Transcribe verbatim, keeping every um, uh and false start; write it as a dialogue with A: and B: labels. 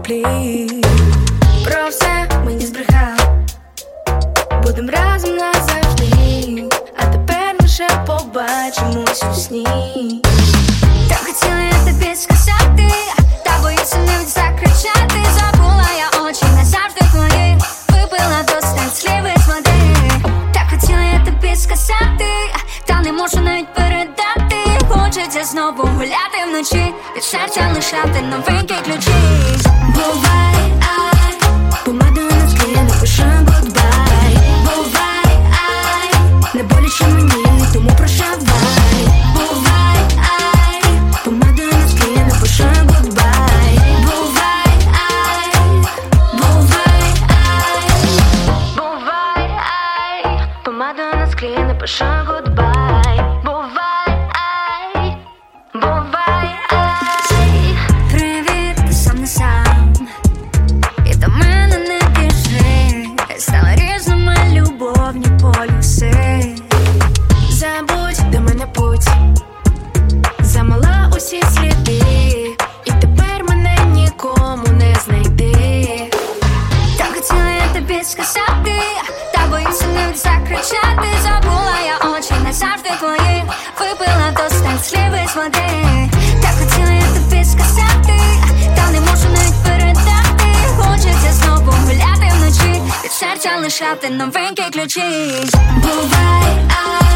A: пліт. Про все мені збрехав, будем разом назавжди, а тепер лише побачимось у сні.
B: Так хотіла я тобі сказати, та боюся навіть закричати. Забула я очі назавжди твої, випила достать слів із води. Так хотіла я тобі сказати, та не можу навіть передати. Хочеться знову гуляти вночі, від серця лишати новенькі ключі.
A: Бувай, ай, помада на склі, напишем goodbye. Бувай, ай, не боляче мені, тому прощавай. Бувай, ай, помада на склі, напишем goodbye. Бувай, ай, бувай, ай, бувай, ай, помада на склі, напишем goodbye. Бувай, ай, бувай, ай.
B: Привіт, ти сам не сам, і до мене не біжи. Стали різними любовні полюси.
A: Забудь, до мене путь, замала усі сліди, і тепер мене нікому не знайти.
B: Так хотіла я тобі сказати, та боюся навіть закричати. Забула я очі назавжди твої, випила достать слів із води. Так хотіла я тобі сказати, та не можу навіть передати. Хочеться знову гуляти вночі, від серця лишати новенькі ключі.
A: Бувай, ай,